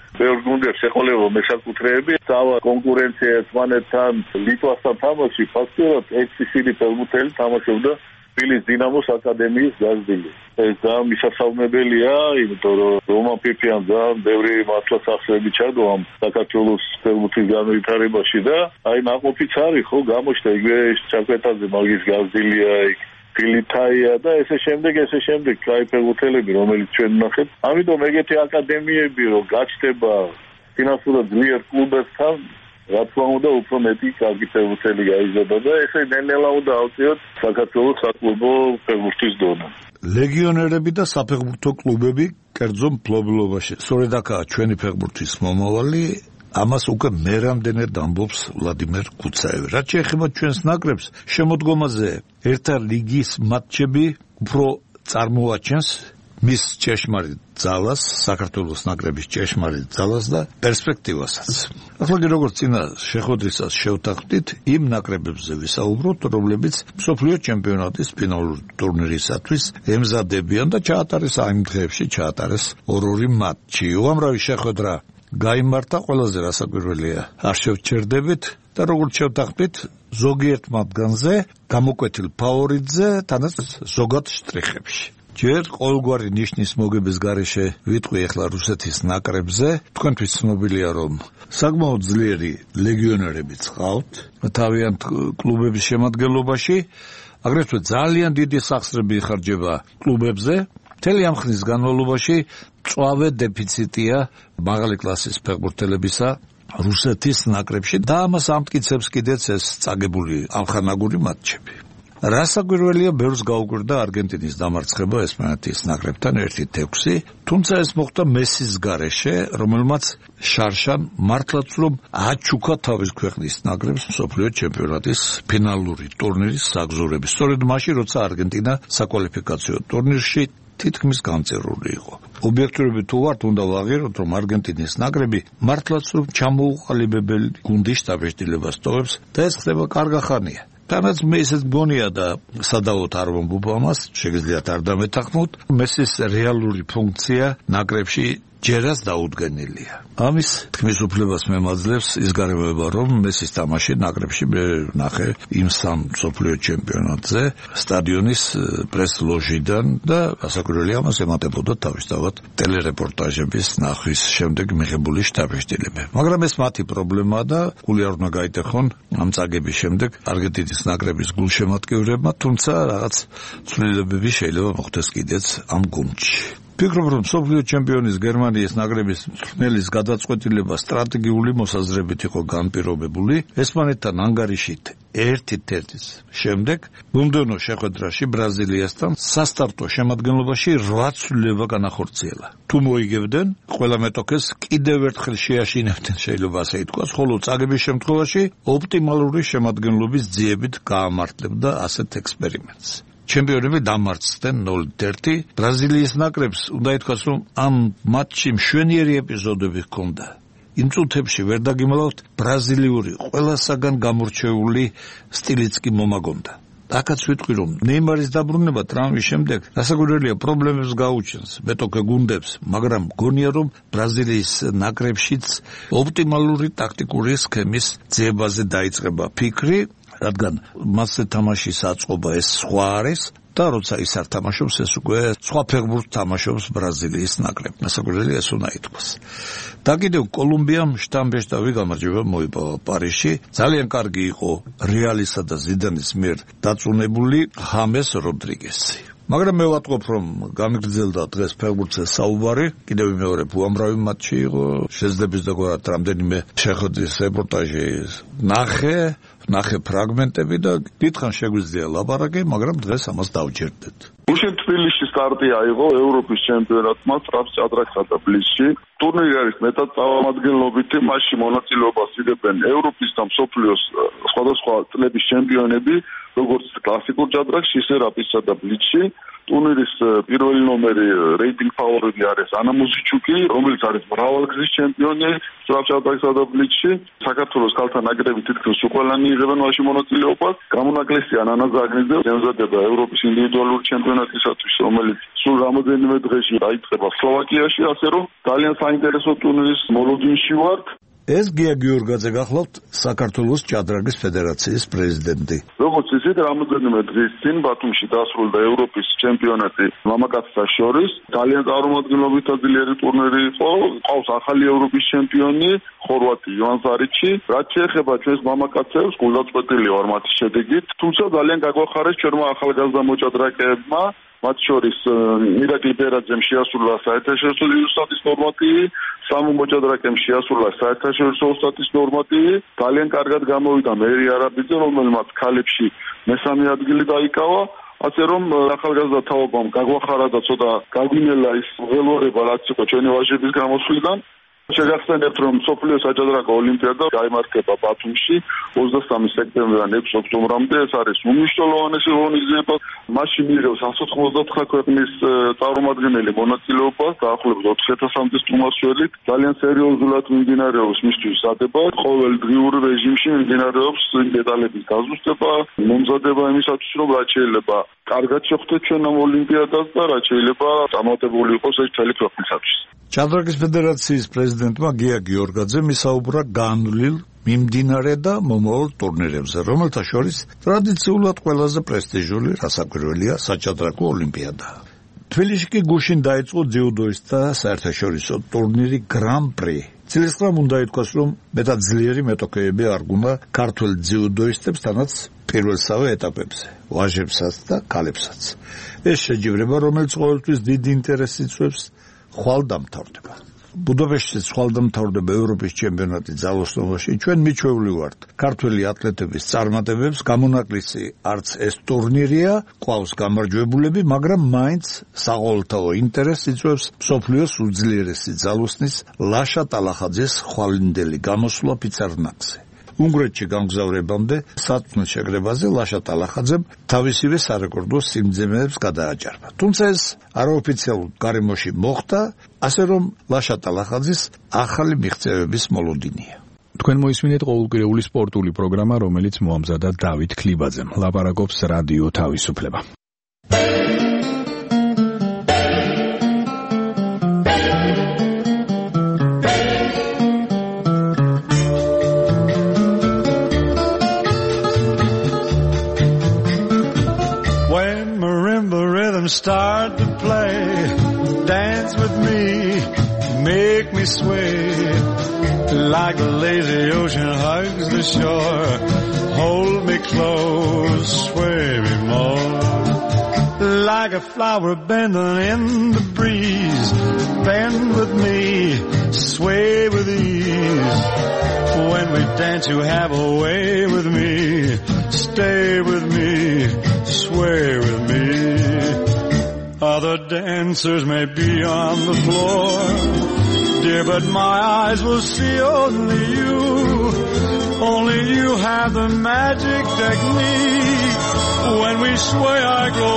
ბევრ გუნდებს ეხოლებოდა მესაკუთრეები, წავა კონკურენცია ერთმანეთთან, ლიტვასთან თამაში, ფაქტობრივად ექსისიდი ფეხბურთელი თამაშობდა თბილისის დინამოს აკადემიის გაზრდილი. ეს ძალიან მისასალმებელია, იმიტომ რომ რომან პიპიან ძალიან ბევრი მართლაც ახსენები ჩადო ამ საქართველოს ფეხბურთის განვითარებაში და აი ნაყოფიც არის ხო გამოჩნდა იგივე ჩაკვეტაძე მაგის გაზრდილია იქ ფილითაია და ესე შემდეგ კაი ფეხბურთელები რომელიც ჩვენ ვნახეთ. ამიტომ ეგეთი აკადემიები რომ გაჩნდება ფინანსურად ძლიერ კლუბებთან რა თქმა უნდა უფრო მეტი კარგი ფეხბურთელი გაიზარდა და ესე ნელ-ნელა უნდა ავწიოთ საქართველოს საკლუბო ფეხბურთის დონე. ლეგიონერები და საფეხბურთო კლუბები კერძო მფლობელობაში. სწორედ აქაა ჩვენი ფეხბურთის მომავალი. ამას უკვე მერამდენად ამბობს ვლადიმერ კუცაევი. რაც შეეხება ჩვენს ნაკრებს, შემოდგომაზე ერთა ლიგის მატჩები უფრო წარმოაჩენს მის ჭეშმარიტ ძალას, საქართველოს ნაკრების ჭეშმარიტ ძალას და პერსპექტივასაც. ახლა კი როგორც წინა შეხვედრისას შევთანხმდით, იმ ნაკრებებზე ვისაუბროთ, რომლებიც მსოფლიო ჩემპიონატის ფინალური ტურნირისათვის ემზადებიან და ჩაატარეს ამ დღეებში ორ-ორი მატჩი. უამრავი შეხვედრა გაიმართა, ყველაზე რასაკვირველია, არ შევჩერდებით და როგორც შევთანხმდით, ზოგიერთ მათგანზე გამოკვეთილ ფავორიტზე, თანაც ზოგად შტრიხებში. ჯერ ყოველგვარი ნიშნის მოგების გარეშე ვიტყვი ახლა რუსეთის ნაკრებზე. თქვენთვის ცნობილია, რომ საკმაოდ ძლიერი ლეგიონერებიც ყავთ თავიანთ კლუბების შემადგენლობაში, აგრეთვე ძალიან დიდი სახსრები იხარჯება კლუბებზე. მთელი ამ ხნის განმავლობაში მწვავე დეფიციტია მაღალი კლასის ფეხბურთელებისა რუსეთის ნაკრებში და ამას ამტკიცებს კიდეც ეს წაგებული ამხანაგური მატჩები. რასაკვირველია, ბევრს გაუკვირდა არგენტინის დამარცხება ესპანეთის ნაკრებთან 1-6, თუმცა ეს მოხდა მესის გარეშე, რომელმაც შარშან მართლაც რომ აჩუქა თავის ქვეყნის ნაკრებს მსოფლიო ჩემპიონატის ფინალური ტურნირის საგზურები. სწორედ მაშინ, როცა არგენტინა საკვალიფიკაციო ტურნირში თითქმის განწერული იყო. ობიექტურები თუ ვართ, უნდა ვაღიაროთ, რომ არგენტინის ნაკრები მართლაც რომ ჩამოუყალიბებელი გუნდის შტაბ-ბეჭდილებას ტოვებს და ეს ხდება კარგა ხანია. თანაც მე ისეთ მგონია და სადავოთ არ ვამბობ ამას, შეგიძლიათ არ დამეთანხმოთ, მესის რეალური ფუნქცია ნაკრებში ჯერაც დაუდგენელია. ამის თქმის უფლებას მემაძლევს ის გარემოება, რომ მესის თამაში ნაკრებში მე ნახე იმ სამ მსოფლიო ჩემპიონატზე სტადიონის პრეს-ლოჟიდან და ასაკურველი ამას ემატებოდა თავისთავად ტელერეპორტაჟების ნახვის შემდეგ მიღებული შტაბ-ბეჭდილება. მაგრამ ეს მათი პრობლემაა და გული არ უნდა გაიტეხონ ამ წაგების შემდეგ არგენტინის ნაკრების გულშემატკივრებმა, თუმცა რაღაც ცვლილებები შეიძლება მოხდეს კიდეც ამ გუნდში. ფიქრობ, რომ მსოფლიო ჩემპიონის გერმანიის ნაკრების მწვრთნელის გადაწყვეტილება სტრატეგიული მოსაზრებით იყო განპირობებული. ესპანეთთან ანგარიშით 1-1-ის შემდეგ მომდევნო შეხვედრაში ბრაზილიასთან სასტარტო შემადგენლობაში 8 ცვლილება განახორციელა. თუ მოიგებდნენ, ყველა მეტოქეს კიდევ ერთხელ შეაშინებდნენ, შეიძლება ასე ითქვას, ხოლო წაგების შემთხვევაში ოპტიმალური შემადგენლობის ძიებით გაამართლებდა ასეთ ექსპერიმენტს. ჩემპიონები დამარცხდნენ 0-1. ბრაზილიის ნაკრებს უნდა ითქვას, რომ ამ მატჩში მშვენიერი ეპიზოდები ჰქონდა. იმ წუთებში ვერ დაგიმალავთ, ბრაზილიური ყველასაგან გამორჩეული სტილიც კი მომაგონდა. აქაც ვიტყვი, რომ ნეიმარის დაბრუნება ტრამვის შემდეგ რასაკვირველია პრობლემებს გაუჩენს მეტოქე გუნდებს, მაგრამ მგონია, რომ ბრაზილიის ნაკრებშიც ოპტიმალური ტაქტიკური სქემის ძიებაზე დაიწყება ფიქრი, რადგან მასზე თამაშის აწყობა ეს სხვა არის და როცა ის არ თამაშობს, ეს უკვე სხვა ფეხბურთს თამაშობს ბრაზილიის ნაკრები. რასაკვირველია ეს უნდა ითქვას. და კიდევ კოლუმბიამ შტამბეშტავი გამარჯვება მოიპოვა პარიზში. ძალიან კარგი იყო რეალისა და ზიდანის მიერ დაწუნებული ხამეს როდრიგესი. მაგრამ მე ვატყობ, რომ გამიგრძელდა დღეს ფეხბურთზე საუბარი, კიდევ მეორე უამრავი მატჩი იყო, შეძლებს დაგვარად რამდენიმე შეხვედრის რეპორტაჟი ნახე ფრაგმენტები და დიდხან შეგვიძლია ლაპარაკი, მაგრამ დღეს ამას დავჯერდეთ. უშენ თბილისში სტარტი აიღო ევროპის ჩემპიონატმა ტრამპს ჭადრაკსა და ბლისში. ტურნირი არის მეტად წარმომადგენლობითი, მასში მონაწილეობას იღებენ ევროპის და მსოფლიოს სხვადასხვა წლების ჩემპიონები, როგორც კლასიკურ ჭადრაკში, ისე რაპიდსა და ბლისში. ტურნირის პირველი ნომერი რეიტინგ ფავორიტი არის ანა მუსიჩუკი, რომელიც არის მრავალგზის ჩემპიონი სწრაფშაბათსა და ბლიცში. საქართველოს ქალთა ნაკრები თითქმის ყველანი იღებენ მასში მონაწილეობას. გამონაკლისია ნანა ზაგნიძე ემზადება ევროპის ინდივიდუალური ჩემპიონატისათვის, რომელიც სულ რამოდენიმე დღეში დაიწყება სლოვაკიაში, ასე რომ ძალიან საინტერესო ტურნირის მოლოდინში ვართ. ეს გია გიორგაძე გახლავთ საქართველოს ჭადრაგის ფედერაციის პრეზიდენტი. როგორც ისეთ რამოდენიმე დღის წინ ბათუმში დასრულდა ევროპის ჩემპიონატი მამაკაცთა შორის. ძალიან წარმომადგენლობით ძლიერი ტურნირი იყო. ყავს ახალი ევროპის ჩემპიონი ხორვატი ივან ზარიჩი. რაც შეეხება ჩვენს მამაკაცებს, გულდაწყვეტილი ვარ მათი შედეგით. თუმცა ძალიან გაგვახარეს ჩვენმა ახალგაზრდა მოჭადრაკეებმა. მათ შორის მირაკლი ბერაძემ შეასრულა საერთაშორისო ოსტატის ნორმატივი, სამუ მოჭადრაკემ შეასრულა საერთაშორისო ოსტატის ნორმატივი. ძალიან კარგად გამოვიდა მერი არაბიძე, რომელმაც ქალებში მესამე ადგილი დაიკავა. ასე რომ ახალგაზრდა თაობამ გაგვახარა და ცოტა გაგვინელა ის ველორება, რაც იყო ჩვენი ვაჟების გამოსვლიდან. შეგახსენებთ, რომ მსოფლიო საჭადრაკო ოლიმპიადა გაიმართება ბათუმში 23 სექტემბრიდან 6 ოქტომბრამდე. ეს არის უმნიშვნელოვანესი ღონისძიება. მასში მიიღებს 199 ქვეყნის წარმომადგენელი მონაწილეობას, დაახლოებით 4000-მდე სტუმარშველით. ძალიან სერიოზულად მიმდინარეობს მისთვის სადება. ყოველ დღიურ რეჟიმში მიმდინარეობს დეტალების გაზუსტება, მომზადება იმისათვის, რომ რაც შეიძლება კარგად შეხვდეთ ჩვენ ამ ოლიმპიადას და რაც შეიძლება წარმატებული იყოს ეს მთელი ქვეყნისათვის. ჭადრაგის ფედერაციის პრეზიდენტმა გია გიორგაძემ ისაუბრა განვლილ მიმდინარე და მომავალ ტურნირებზე, რომელთა შორის ტრადიციულად ყველაზე პრესტიჟული, რასაკვირველია, საჭადრაკო ოლიმპიადა. თბილისში კი გუშინ დაიწყო ძიუდოისტთა საერთაშორისო ტურნირი Grand Prix. წილისყრამ უნდა ითქვას, რომ მეტად ძლიერი მეტოქეები არ გუნა ქართველ ძიუდოისტებს თანაც პირველსავე ეტაპებზე, ვაჟებსაც და ქალებსაც. ეს შეჯიბრება, რომელიც ყოველთვის დიდ ინტერესს იწვევს, ხვალ დამთავრდება. ბუდაპეშტში ხვალ დამთავრდება ევროპის ჩემპიონატი ძალოსნობაში. ჩვენ მიჩვეული ვართ ქართველი ატლეტების წარმატებებს. გამონაკლისი არც ეს ტურნირია, ყავს გამარჯვებულები, მაგრამ მაინც საყოველთაო ინტერესს იწვევს მსოფლიოს უძლიერესი ძალოსნის ლაშა ტალახაძის ხვალინდელი გამოსვლა ფიცარნაკზე. უნგრეთში გამგზავრებამდე საწვნილ შეკრებაზე ლაშა ტალახაძემ თავისივე სარეკორდო სიმძიმეებს გადააჭარბა. თუმცა ეს არაოფიციალურ გარემოში მოხდა, ასე რომ ლაშა ტალახაძის ახალი მიღწევების მოლოდინია. თქვენ მოისმინეთ ყოველკვირეული სპორტული პროგრამა, რომელიც მოამზადა დავით ქლიბაძემ. ლაპარაკობს რადიო თავისუფლება. Start to play, dance with me, make me sway, like a lazy ocean hugs the shore, hold me close, sway me more, like a flower bending in the breeze, bend with me, sway with ease, when we dance you have a way with me, stay with me, sway with me. Other dancers may be on the floor, dear, but my eyes will see only you. Only you have the magic technique. When we sway, I grow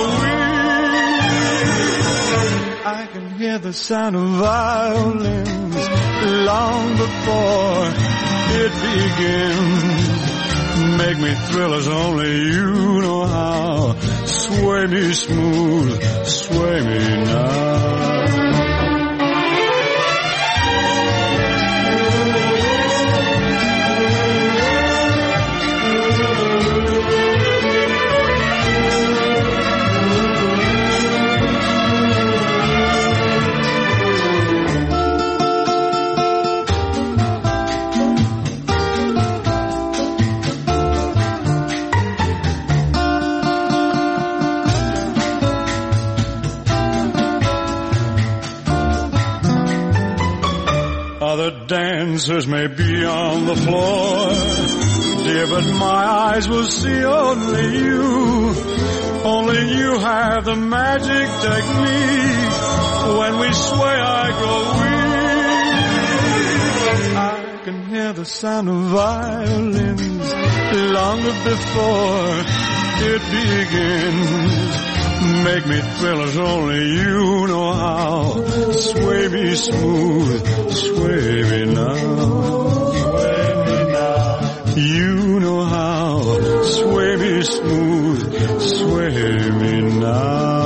weak. I can hear the sound of violins long before it begins. Make me thrill as only you know how. Sway me smooth, sway me now. Other dancers may be on the floor, dear, but my eyes will see only you. Only you have the magic technique. When we sway, I grow weak. I can hear the sound of violins long before it begins. Make me thrill as only you know how. Sway me smooth, sway me now. Sway me now. You know how. Sway me smooth, sway me now.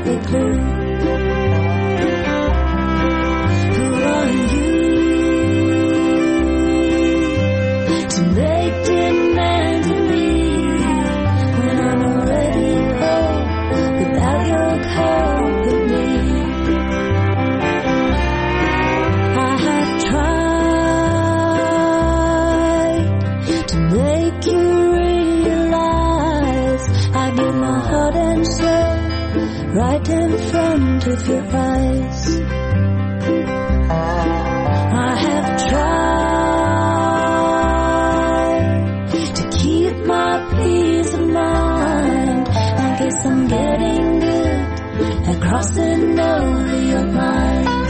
a clue. Who are you to make demands of me when I'm already home without your company? I have tried to make you realize I give my heart and soul right in front of your eyes. I have tried to keep my peace of mind. I guess I'm getting good at crossing over your lines.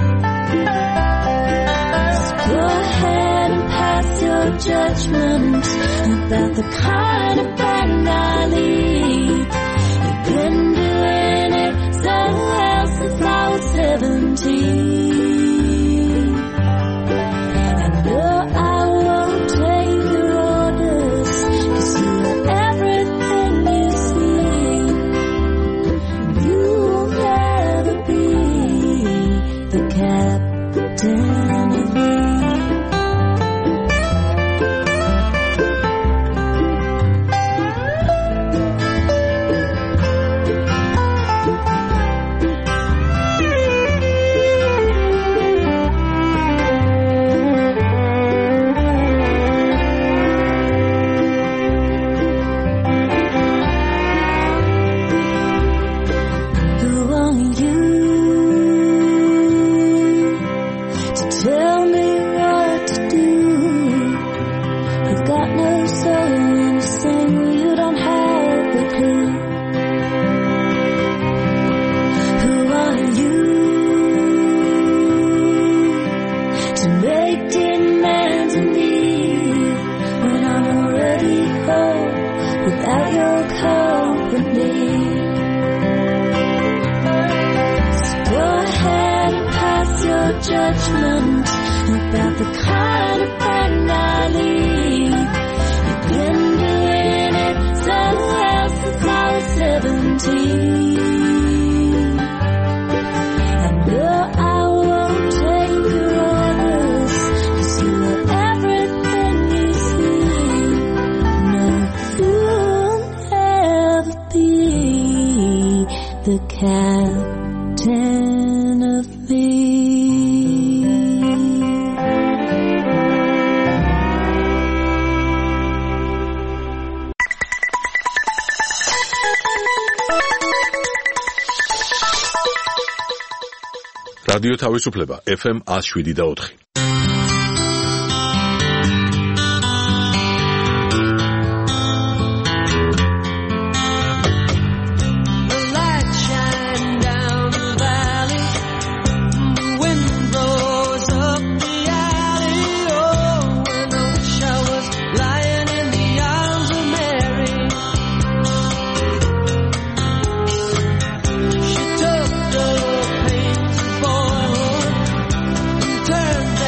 So go ahead and pass your judgment about the kind of band I lead. You've been doing it so well since I was 17. And no, I won't take your orders, 'cause you are everything you see. You'll never be the captain of me. Who are you to tell me what to do? You've got no soul and you sing, you don't have a clue. Who are you to make demands of me when I'm already home without your company? Go ahead and pass your judgment about the kind of band I lead. You've been doing it so well since I was 17. And no, I won't take your orders, 'cause you are everything you see. No, you'll never be the captain of me. რადიო თავისუფლება FM 107.4. The light shine down the valley, the wind blows up the alley. Oh, when I wish I was lying in the arms of Mary. She took the pains of boyhood and turned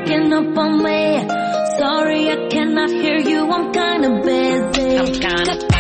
breaking up on me. Sorry, I cannot hear you. I'm kinda busy. I'm kinda busy.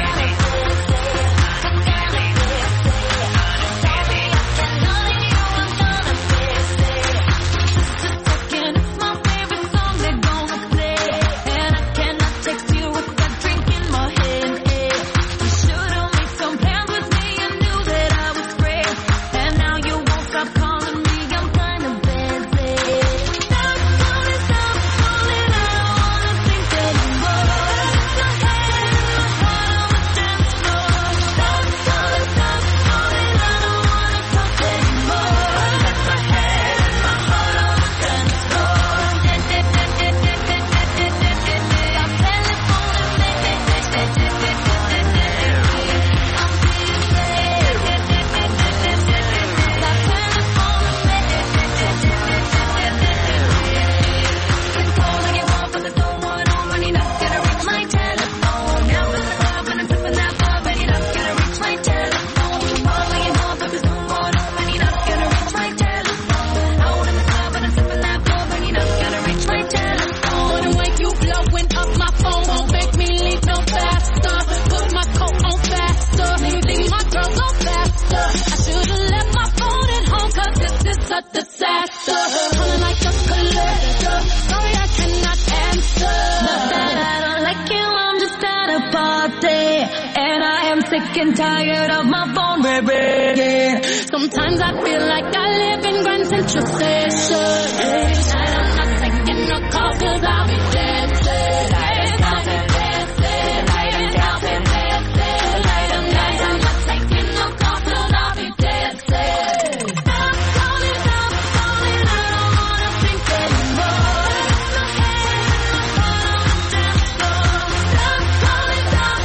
Sick and tired of my phone ringing. Sometimes I feel like I live in Grand Central Station. And I'm not taking no call 'cause I'll be dancing. I'll be dancing. I'll be dancing. I'm not taking no call 'cause I'll be dancing. I'm calling, I don't wanna think anymore. My head and my heart on the dance floor. I'm calling,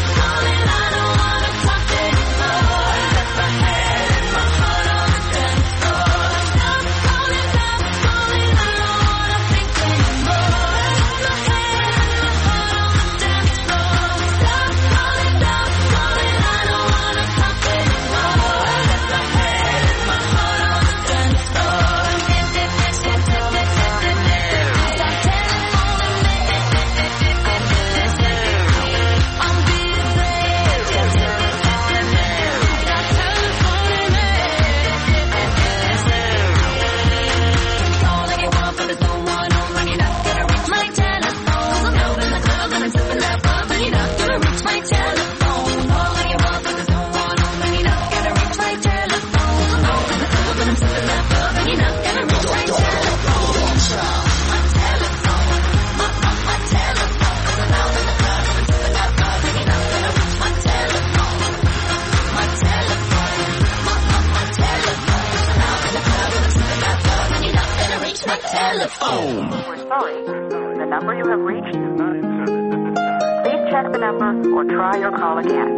I don't wanna talk anymore. My head and my heart on the dance floor. I'm calling, I don't wanna think anymore. My head and my heart on the dance floor. I'm calling, I don't wanna talk anymore. My head and my heart on the dance floor. Stop telephoning me. I'm calling you up, but it's no one home, and you're not gonna reach my telephone. I'm out in the club and I'm sipping that bub, and you're not gonna reach my telephone. Calling you up, but there's no one home, and you're not gonna reach my telephone. I'm out in the club and I'm sipping that bub, and you're not gonna reach my telephone. My telephone, my telephone. I'm out in the club and I'm sipping that bub, and you're not gonna reach my telephone. My telephone, my telephone. I'm out in the club and I'm sipping that bub, and you're not gonna reach my telephone. We're sorry. The number you have reached is not in service. Please check the number or try your call again.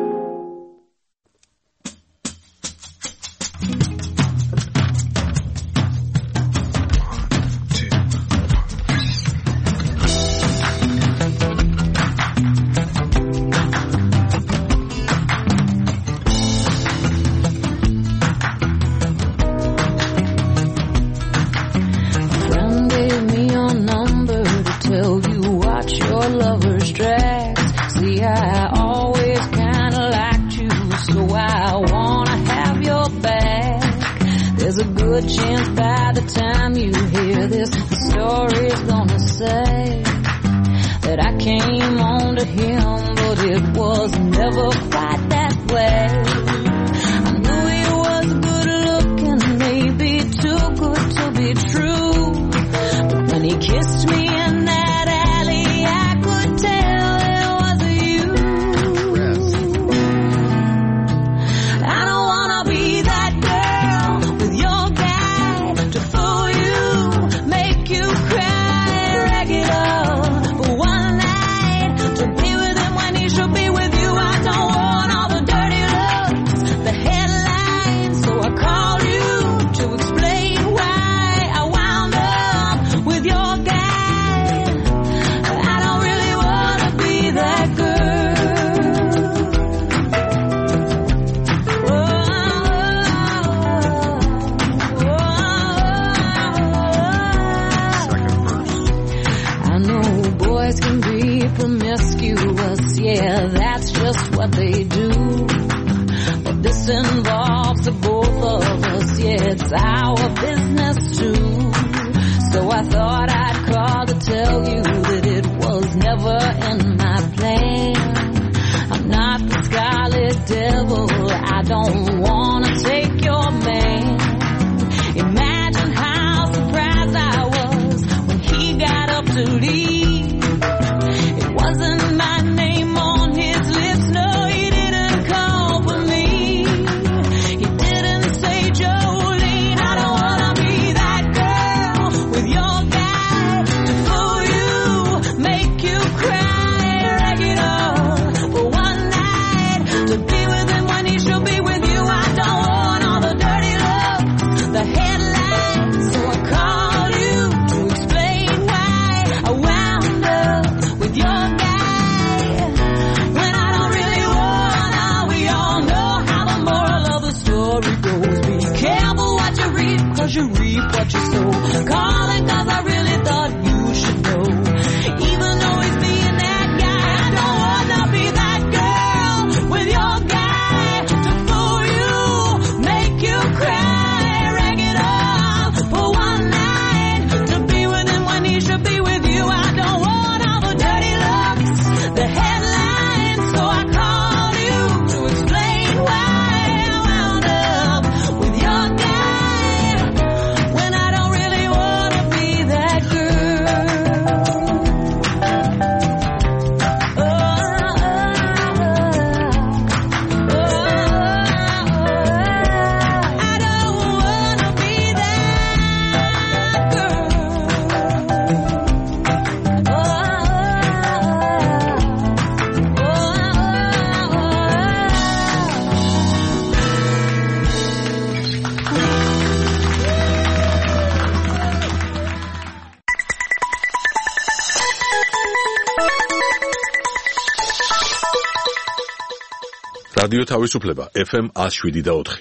Friend gave me your number to tell you watch your lover's tracks. See, I always kinda liked you, so I wanna have your back. There's a good chance by the time you hear this, the story's gonna say that I came on to him, but it was never quite that way. I knew he was good looking, maybe too good to be true. But when he kissed me in that alley, I could tell it was you. I don't wanna be that girl with your guy to fool you, make you cry regular for one night, to be with him when he should be with you. I don't want all the dirty love. boys can be promiscuous, yeah, that's just what they do. But this involves the both of us, yeah, it's our business too. So I thought I'd call to tell you that it was never in my plan. I'm not the scarlet devil, I don't wanna take your man. Imagine how surprised I was when he got up to leave. It wasn't my name on his lips, no, he didn't call for me. He didn't say, Jolene, I don't wanna be that girl with your guy to fool you, make you cry, rag it up for one night, to be with him when he should be with you. I don't want all the dirty looks, the headlines, so I called you to explain why I wound up with your guy when I don't really wanna. We all know how the moral of the story goes. Be careful what you reap, 'cause you reap what you sow. Calling 'cause I really thought you should know. Even though he's being that guy, I don't wanna be that girl with your guy to fool you, make you cry, rag it up for one night, to be with him when he should be with you. I don't want all the dirty looks, the headlines, so I called you to explain why I wound up with your guy when I don't really wanna be that girl. I don't wanna be that რადიო თავისუფლება FM 107.4.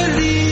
leave